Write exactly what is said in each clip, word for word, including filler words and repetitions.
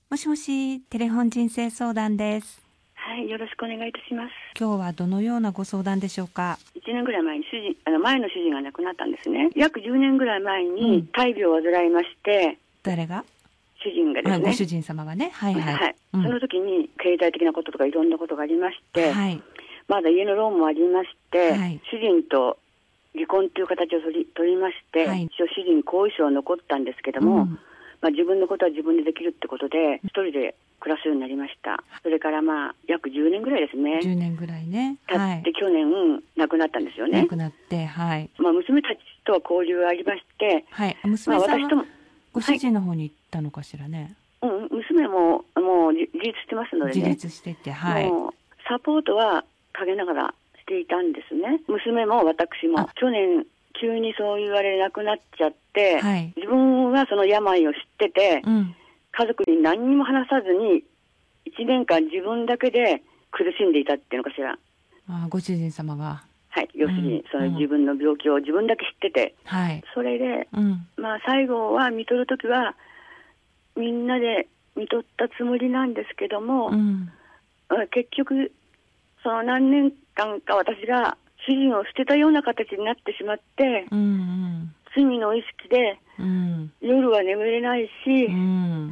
もしもし、テレフォン人生相談です。 はい、よろしくお願いいたします。 今日はどのようなご相談でしょうか。 いちねんぐらい前に主人、あの前の主人が亡くなったんですね。約じゅうねんぐらい前に大病を患いまして、うん、 誰が？ 主人がですね、はい、 ご主人様がね、はいはい、 はい、うん、その時に経済的なこととかいろんなことがありまして、 はい、 まだ家のローンもありまして、 はい、 主人と離婚という形を取り、取りまして、はい、一応主人に後遺症は残ったんですけども、うん、まあ、自分のことは自分でできるってことで一人で暮らすようになりました。それからまあ約じゅうねんぐらいですね。 じゅうねんぐらいね。 経って去年、はい、亡くなったんですよね。 亡くなって、はい。 まあ、娘たちとは交流がありまして、 はい。娘さんは、まあ、私ともご主人の方に行ったのかしらね。 はい、うん、娘ももう自立してますのでね。 自立してて、はい。 もうサポートは陰ながらしていたんですね。娘も私も去年急にそう言われなくなっちゃって、はい、自分はその病を知ってて、うん、家族に何にも話さずにいちねんかん自分だけで苦しんでいたっていうのかしら。 あ、ご主人様が。 はい、要するにその自分の病気を自分だけ知ってて、 はい、 それで、うん、まあ最後は看取るときはみんなで看取ったつもりなんですけども、うん、結局その何年間か私が主人を捨てたような形になってしまって、うんうん、罪の意識で、うん、夜は眠れないし、うん、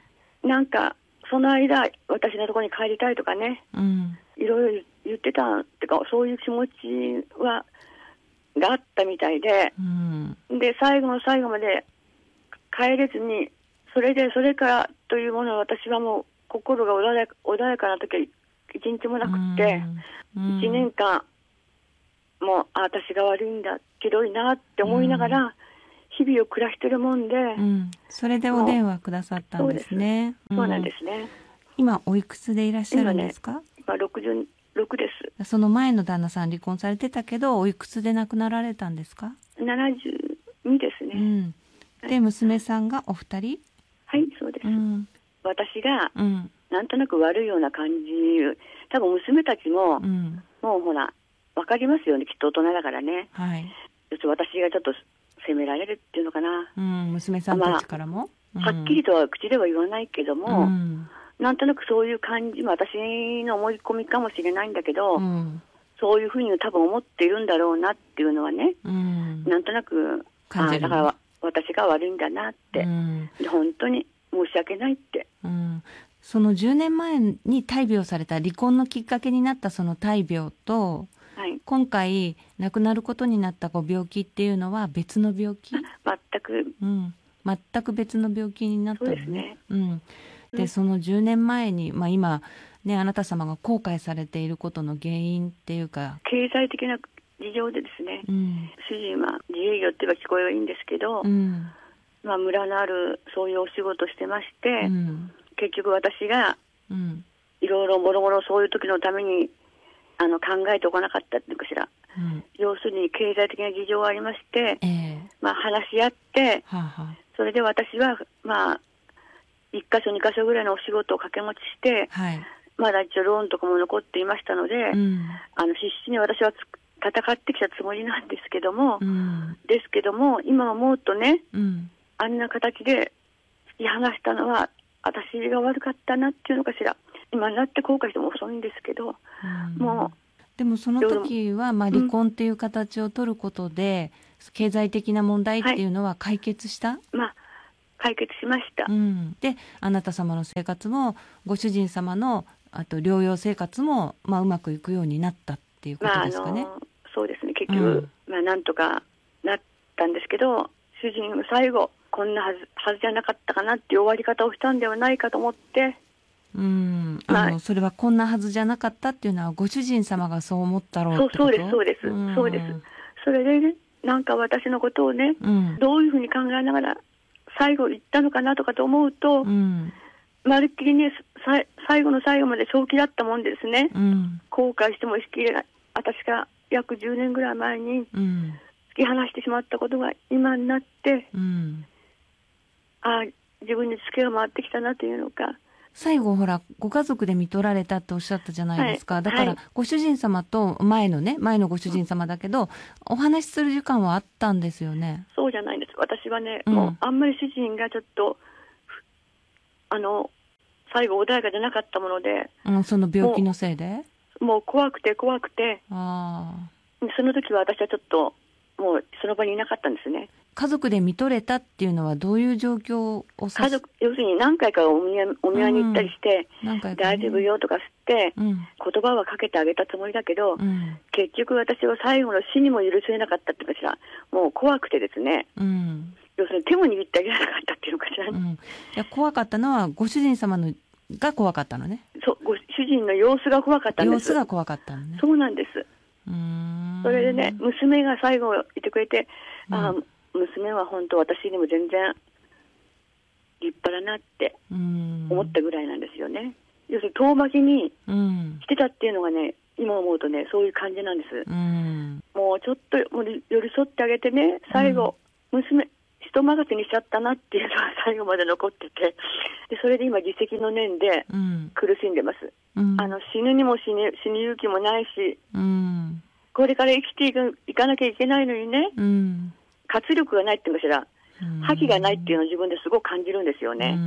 なんかその間私のところに帰りたいとかね、うん、いろいろ言ってたってか、そういう気持ちはがあったみたいで、うん、で最後の最後まで帰れずに、それでそれからというものを私はもう心が穏やか、穏やかな時は一日もなくって、うん、いちねんかんもうあ私が悪いんだ、ひどいなって思いながら日々を暮らしてるもんで、うん、 それでお電話くださったんですね。 そうです、そうなんですね。 今おいくつでいらっしゃるんですか？ 今ね、今ろくじゅうろくです。 その前の旦那さん離婚されてたけど、おいくつで亡くなられたんですか？ ななじゅうにですね。うん、 で、はい、娘さんがお二人？ はい、そうです。うん、私が、うん、なんとなく悪いような感じ、多分娘たちも、うん、もうほらわかりますよね、きっと大人だからね。はい。私がちょっと責められるっていうのかな。 うん、娘さんたちからも、 まあうん、はっきりとは口では言わないけども、うん、なんとなくそういう感じも私の思い込みかもしれないんだけど、うん、そういうふうに多分思っているんだろうなっていうのはね、うん、なんとなく感じる、あ、だから私が悪いんだなって、うん、で本当に申し訳ないって、 うん、そのじゅうねんまえに大病された、離婚のきっかけになったその大病と、はい、今回亡くなることになったご病気っていうのは別の病気？ 全く、 うん、全く別の病気になったのね。 そうですね。 うん、で、そのじゅうねんまえに、まあ、今ね、あなた様が後悔されていることの原因っていうか、 経済的な事情でですね、うん、主人は自営業って言えば聞こえはいいんですけど、うん、まあ、村のあるそういうお仕事してまして、うん、結局私がいろいろもろもろそういう時のためにあの考えておかなかったっていうかしら、うん、要するに経済的な事情がありまして、えーまあ、話し合って、はあはあ、それで私はまあいっかしょにかしょぐらいのお仕事を掛け持ちして、はい、まだ一応ローンとかも残っていましたので、うん、あの必死に私は戦ってきたつもりなんですけども、うん、ですけども今思うとね、うん、あんな形で突き放したのは私が悪かったなっていうのかしら。今になって後悔しても遅いんですけど、うん、もうでもその時はまあ離婚っていう形を取ることで、うん、経済的な問題っていうのは解決した？ はい、まあ解決しました、 うん、であなた様の生活もご主人様のあと療養生活も、まあ、うまくいくようになったっていうことですかね。 まあ、あのそうですね、結局、うん、まあ、なんとかなったんですけど、主人も最後こんなはず、はずじゃなかったかなっていう終わり方をしたんではないかと思って、 うん、あの、まあ、それはこんなはずじゃなかったっていうのはご主人様がそう思ったろうってこと？ そう、そうですそうです、うん、そうです。それでね、なんか私のことをね、うん、どういうふうに考えながら最後言ったのかなとかと思うと、うん、まるっきりねさ最後の最後まで正気だったもんですね、うん、後悔してもしきれない。私が約じゅうねんぐらい前に突き放してしまったことが今になって、うん、あ自分にツケが回ってきたなというのか。 最後ほらご家族で看取られたっておっしゃったじゃないですか、はい、だからご主人様と前のね前のご主人様だけど、うん、お話しする時間はあったんですよね。 そうじゃないんです。私はね、うん、もうあんまり主人がちょっとあの最後穏やかじゃなかったもので、 うん、その病気のせいでもう、もう怖くて怖くて、 あその時は私はちょっともうその場にいなかったんですね。 家族で見とれたっていうのはどういう状況をさ家族、要するに何回かお見舞い、お見舞いに行ったりして、うんね、大丈夫よとかって、うん、言葉はかけてあげたつもりだけど、うん、結局私は最後の死にも許せなかったっていうかしら、もう怖くてですね、うん、要するに手も握ってあげられなかったっていうのかしら、ね、うん、いや怖かったのはご主人様のが怖かったのね。 そう、ご主人の様子が怖かったんです。 様子が怖かったのね。 そうなんです。うーん、それでね、娘が最後いてくれて、うん、あ、娘は本当私にも全然立派だなって思ったぐらいなんですよね。要するに遠巻きにしてたっていうのがね、今思うとね、そういう感じなんです。うん、もうちょっともう寄り添ってあげてね、最後、うん、娘人任せにしちゃったなっていうのが最後まで残ってて、でそれで今自責の念で苦しんでます、うん、あの死ぬにも死ぬ、死ぬ勇気もないし、うん、これから生きていく、いかなきゃいけないのにね、うん、活力がないっていうかしら、覇気がないっていうのを自分ですごく感じるんですよね、うん、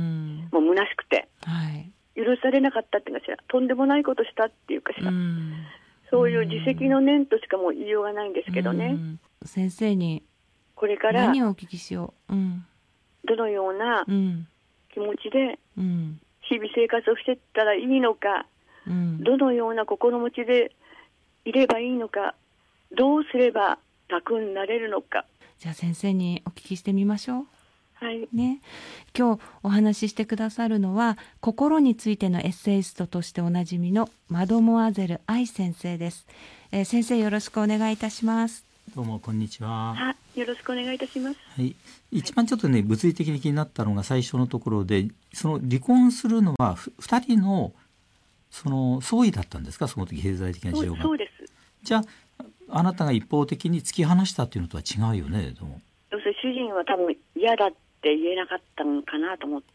もう虚しくて、はい、許されなかったっていうかしら、とんでもないことしたっていうかしら、うん、そういう自責の念としかもう言いようがないんですけどね、うん、 先生にこれから何をお聞きしよう、うん、 どのような気持ちで日々生活をしていったらいいのか、うん、どのような心持ちでいればいいのか、どうすれば楽になれるのか。 じゃあ先生にお聞きしてみましょう。 はいね、今日お話ししてくださるのは心についてのエッセイストとしておなじみのマドモアゼル愛先生です、えー、先生よろしくお願いいたします。 どうもこんにちは。 はよろしくお願いいたします。 はい、一番ちょっとね、はい、物理的に気になったのが最初のところで、その離婚するのはふたりのその相違だったんですか、その時経済的な事情が。 そうです。 じゃああなたが一方的に突き放したっていうのとは違うよね。どうも要するに主人は多分嫌だって言えなかったのかなと思って、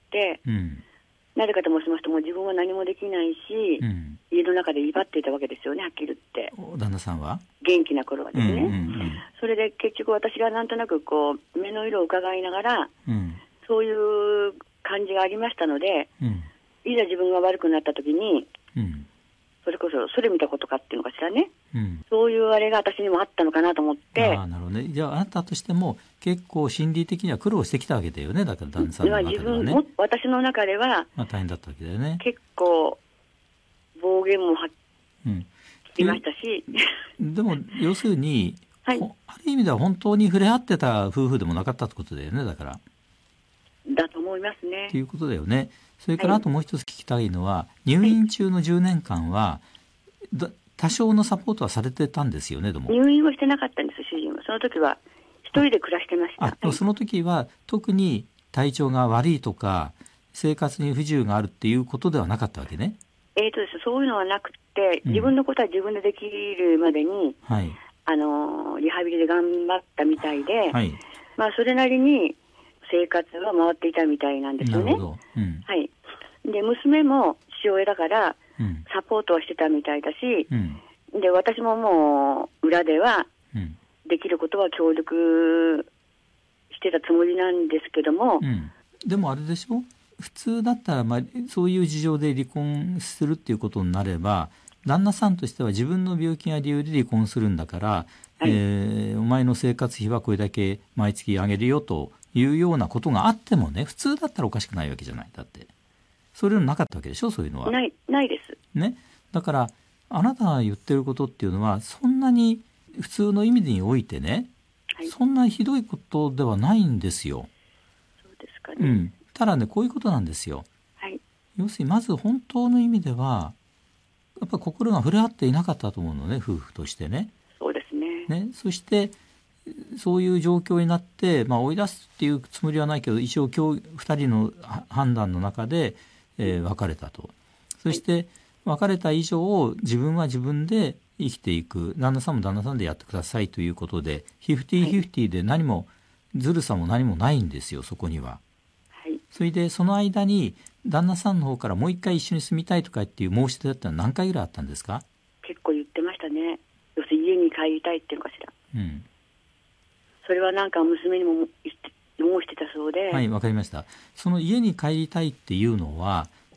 うん、なぜかと申しますと、もう自分は何もできないし、うん、家の中で威張っていたわけですよね、はっきり言って。 旦那さんは元気な頃はですね、うんうんうん、それで結局私がなんとなくこう目の色を伺いながら、うん、そういう感じがありましたので、うん、いざ自分が悪くなった時に、うん、それこそそれ見たことかっていうのかしらね、うん、そういうあれが私にもあったのかなと思って。 あ、なるほどね。じゃああなたとしても結構心理的には苦労してきたわけだよね。だから旦那さんの中ではね、自分も私の中では、 まあ、大変だったわけだよね。 結構暴言もは、うん、聞きましたしでも要するに、はい、ある意味では本当に触れ合ってた夫婦でもなかったってことだよね。だからだと思いますね。 ということだよね。それからあともう一つ聞きたいのは、はい、入院中のじゅうねんかんは多少のサポートはされてたんですよね。でも入院はしてなかったんです、主人は。その時は一人で暮らしてました。 ああ、その時は特に体調が悪いとか生活に不自由があるっていうことではなかったわけね。 えーとです、そういうのはなくて、自分のことは自分でできるまでに、うんはい、あのリハビリで頑張ったみたいで、はい、まあ、それなりに生活は回っていたみたいなんですよね。なるほど、うん、はい、で娘も父親だからサポートはしてたみたいだし、うん、で私ももう裏ではできることは協力してたつもりなんですけども、うん、 でもあれでしょ、普通だったら、まあ、そういう事情で離婚するっていうことになれば旦那さんとしては自分の病気が理由で離婚するんだから、はい、えー、お前の生活費はこれだけ毎月あげるよというようなことがあってもね、普通だったらおかしくないわけじゃない。だってそういうのなかったわけでしょ、そういうのは。 ない、ないです、 ね、だからあなたが言ってることっていうのはそんなに普通の意味においてね、はい、そんなひどいことではないんですよ。 そうですかね、 うん、ただね、こういうことなんですよ、はい、要するにまず本当の意味ではやっぱり心が触れ合っていなかったと思うのね、夫婦としてね。 そうです ね, ねそしてそういう状況になって、まあ、追い出すっていうつもりはないけど一応今日ふたりの判断の中で、えー、別れたと。そして別れた以上自分は自分で生きていく、旦那さんも旦那さんでやってくださいということでフィフティーフィフティーで何もずるさも何もないんですよ、そこには。はい、それでその間に旦那さんの方からもう一回一緒に住みたいとかっていう申し出だったのは何回ぐらいあったんですか？ 結構言ってましたね。要するに家に帰りたいっていうのかしら、うん、それはなんか娘にも申してたそうで。 はい、わかりました。その家に帰りたいっていうのは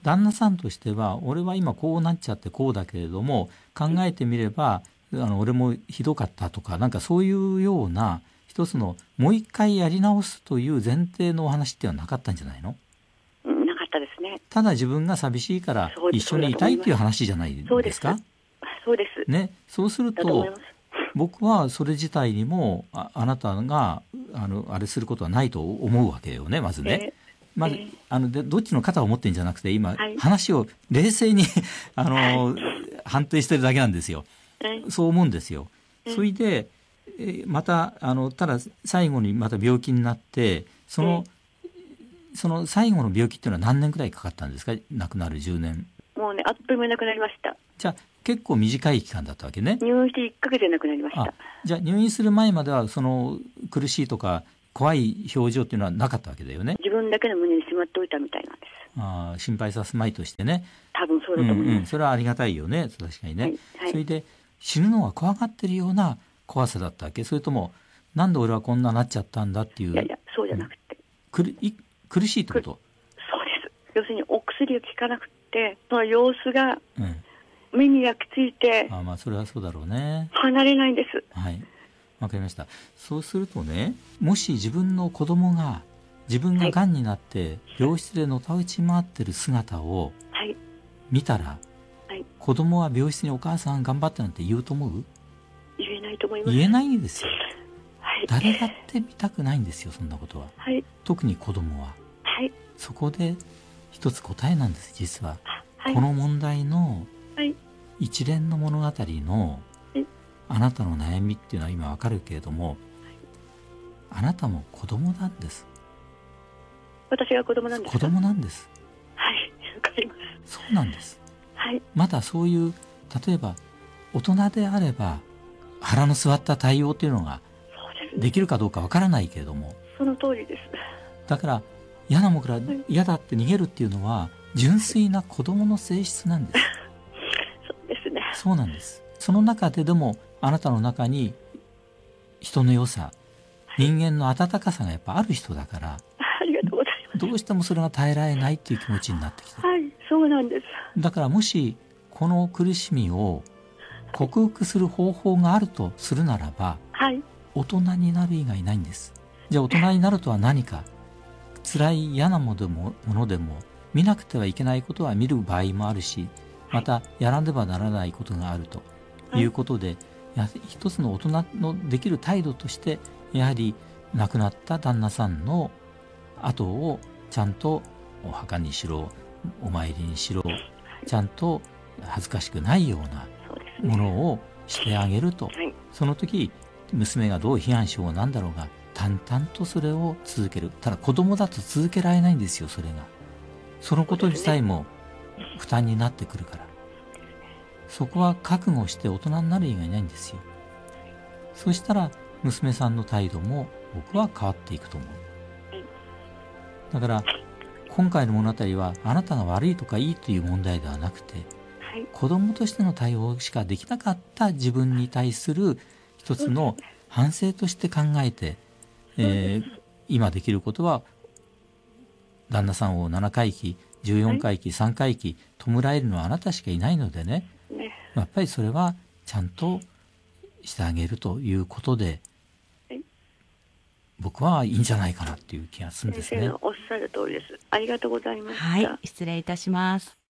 旦那さんとしては俺は今こうなっちゃってこうだけれども考えてみればあの俺もひどかったとかなんかそういうような一つのもう一回やり直すという前提のお話っていうのはなかったんじゃないの？ うん、なかったですね。 ただ自分が寂しいから一緒にいたいっていう話じゃないですか？ そうです。 ね、そうすると僕はそれ自体にも あ, あなたがあのあれすることはないと思うわけよね、まずね。えーまず、えー、あのでどっちの肩を持ってるんじゃなくて今、はい、話を冷静にあの、はい、判定してるだけなんですよ、はい、そう思うんですよ、はい、それで、えー、またあのただ最後にまた病気になってその、えー、その最後の病気っていうのは何年くらいかかったんですか？亡くなるじゅうねん。 もうねあっという間に亡くなりました。 じゃあ結構短い期間だったわけね。 入院していっかげつで亡くなりました。 あ、じゃあ入院する前まではその苦しいとか怖い表情っていうのはなかったわけだよね。 自分だけの胸にしまっておいたみたいなんです。 あ、心配さすまいとしてね。 多分そうだと思います、うんうん、 それはありがたいよね、確かにね、 はいはい、 それで死ぬのが怖がってるような怖さだったわけ？それともなんで俺はこんななっちゃったんだっていう。 いやいやそうじゃなくて、 うん、苦, い苦しいってこと？ そうです。要するにお薬が効かなくてその様子が目に焼き付いて、 うん、あ、まあそれはそうだろうね。 離れないんです。 はい、わかりました。そうするとね、もし自分の子供が自分ががんになって病室でのたうち回ってる姿を見たら、はいはい、子供は病室にお母さん頑張ってなんて言うと思う？ 言えないと思います。 言えないんですよ、 はい、 誰だって見たくないんですよ、そんなことは、はい、特に子供は、はい、そこで一つ答えなんです、実は、はい、この問題の一連の物語のあなたの悩みっていうのは今わかるけれども、あなたも子供なんです。 私が子供なんですか？ 子供なんです。 はい、わかります。 そうなんです、 はい、 まだそういう例えば大人であれば腹の据わった対応っていうのができるかどうかわからないけれども、 その通りです。 だから嫌なもんから嫌だって逃げるっていうのは純粋な子供の性質なんです。 そうですね。 そうなんです。その中ででもあなたの中に人の良さ、人間の温かさがやっぱある人だから、 ありがとうございます。 どうしてもそれが耐えられないっていう気持ちになってきて、 はい、そうなんです。 だからもしこの苦しみを克服する方法があるとするならば、はい、大人になる以外ないんです。じゃあ大人になるとは何か？辛い嫌なものでも、ものでも見なくてはいけないことは見る場合もあるし、またやらねばならないことがあるということで、はい、一つの大人のできる態度としてやはり亡くなった旦那さんの後をちゃんとお墓にしろお参りにしろちゃんと恥ずかしくないようなものをしてあげると、はい、その時娘がどう批判しようなんだろうが淡々とそれを続ける。ただ子供だと続けられないんですよ、それが。そのこと自体も負担になってくるから、そこは覚悟して大人になる以外ないんですよ。そしたら娘さんの態度も僕は変わっていくと思う。だから今回の物語はあなたが悪いとかいいという問題ではなくて、はい、子供としての対応しかできなかった自分に対する一つの反省として考えて、えー、今できることは旦那さんをななかいきじゅうよんかいきさんかいき弔えるのはあなたしかいないのでね、やっぱりそれはちゃんとしてあげるということで、はい、僕はいいんじゃないかなっていう気がするんですね。 先生のおっしゃる通りです。ありがとうございました。 はい、失礼いたします。